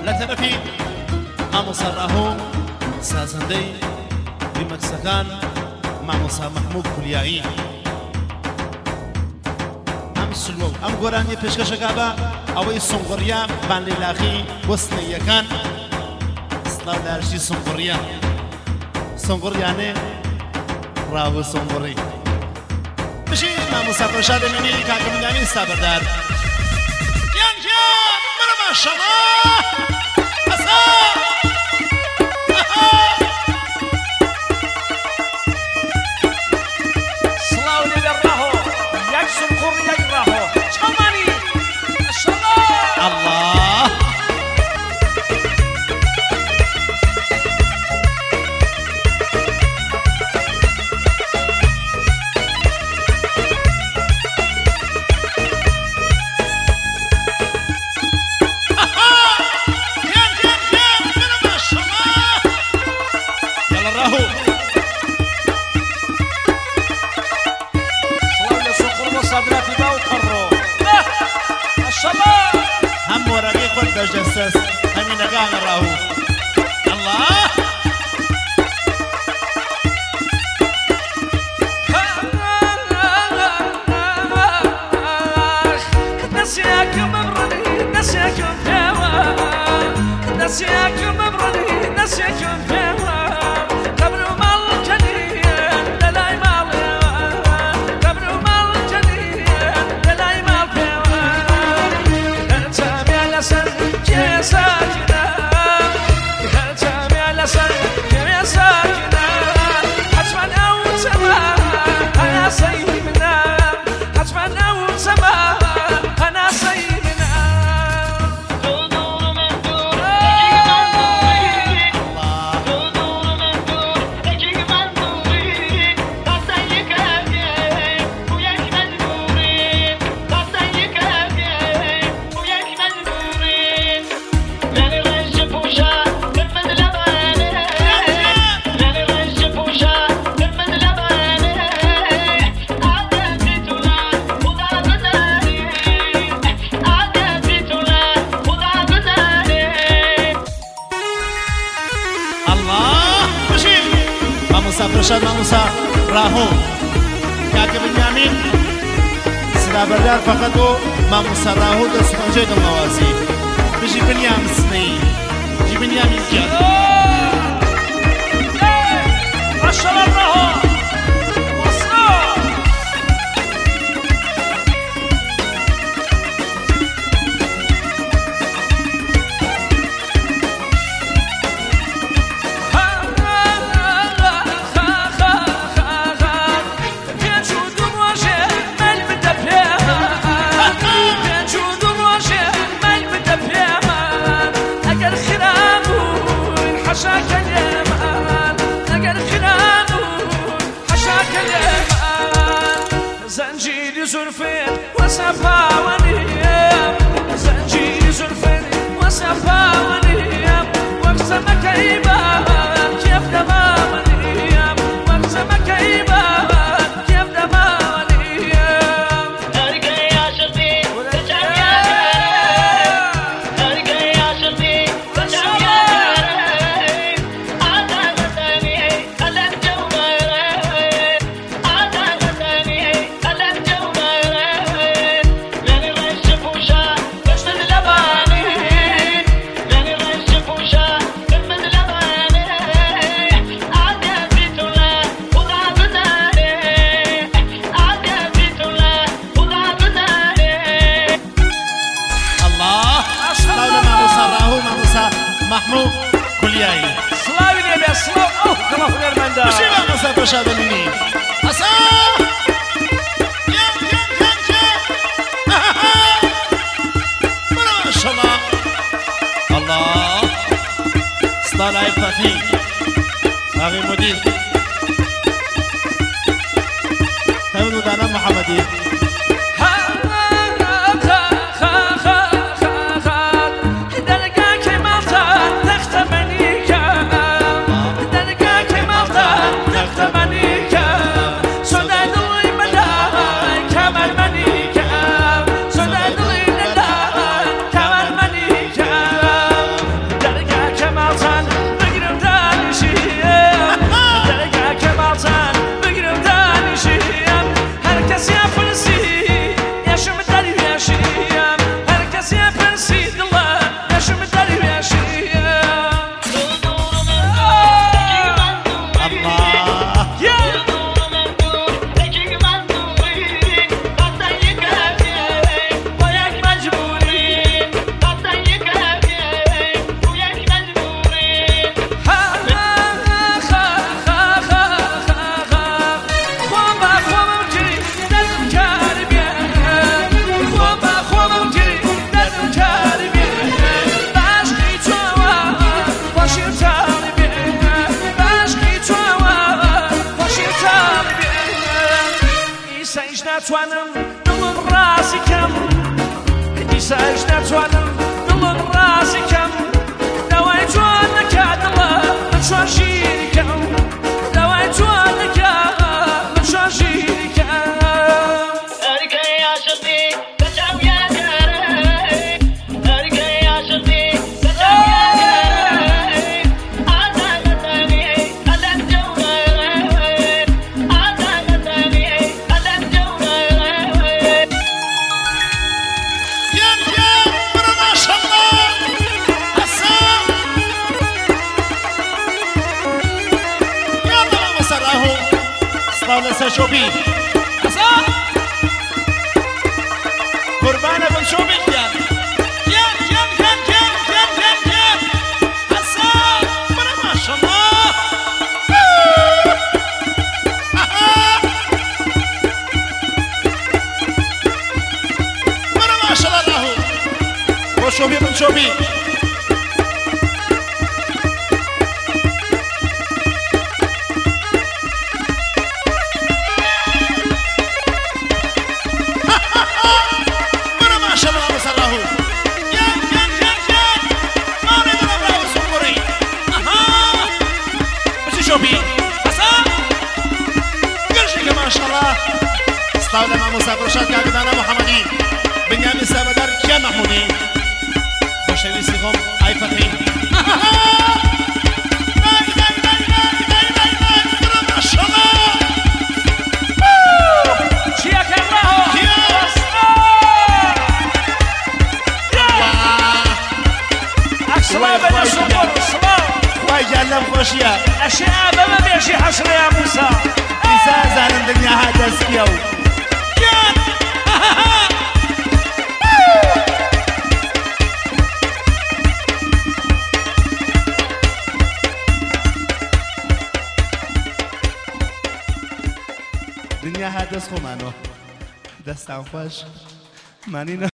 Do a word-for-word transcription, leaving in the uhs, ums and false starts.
لطرفي مامۆسا ڕاهۆ سازەندەی ریمەکسەکان مامۆسا مەحموود کولیایی ئەم سلوە و ئەم گۆرانی پێشکەشەکە بە ئەوەی سۆنگڕیا بانلێلاخی وەستنەیەکان سڵاو لە هەرشی سۆنگڕیا سۆنگڕیانێ ڕاوە سۆنگڕی بشین مامۆسا پەرشاد ئەمینی کاکە ملیانی ستا بەردار یان یان بەرە ماشەڵڵا بجسس همين قام راهو الله نسيك مبردي نسيك مهوا نسيك مبردي نسيك مهوا قبل ما الجنين دلاي مال قبل ما الجنين دلاي مال انت على سن يا ساكنة يا جامع لسن يا ساكنة حتما أو سما أنا سيدنا حتما أو سما أنا سيدنا دور من دور الله دور من دور تجيك من دوري تصيك أبي وياك من دوري تصيك أبي وياك من دوري مامۆسا پەرشاد مامۆسا ڕاهۆ کاکە بنیامین سلا بەردار فەقەت بۆ مامۆسا ڕاهۆ دەسوپەنجەی دڵنەوازی بژی بنیام سنەی جی بنیامین گیان ماشەڵڵا ڕاهۆ زنجيري زلفين وسفا ونيام زنجيري زلفين وسفا ونيام واقسمك ايبان كيف دما ونيام واقسمك ايبان كيف دما ونيام ارقى يا شرطي رجع يا ارقى يا شرطي رجع يا عاد غزاني ألم جوهري عاد غزاني ألم جوهري لاني رشف وشا بشتد لباني لاني رشف وشا بشتد لباني عاد بيت الله وضع بداري عاد بيت الله وضع بداري الله سلاوي مامۆسا ڕاهۆ مامۆسا مەحموود کولیایی سلاوی لێبێ سلااو ئەو کەمە هونەرمەندە بشی مامۆسا پەرشاد ئەمینی ئەسا یان یان یان یان بەرە ماشەڵڵا الله ستا لای فەتی ئاغی مدیر تەمن و دانا محەمەدی دست شوبی اصلا قربان ابن شوبی کن کن کن کن کن کن کن کن اصلا برا ماشالله برا ماشالله راهو با شوبی ابن شوبی استاذ امام موسى برشاد كابتن محمدي بنيامين سابدار كيان محمودي خوشويستي خم اي فتحي ما شاء الله شيا كراهو السلام بين الصبر والصلاة واي جعلنا خوشيا أشياء بما بيشي حصر يا موسى إنسان زعلان الدنيا هذا سكيو دنیا هر دست خو منو دستم خوش من اینو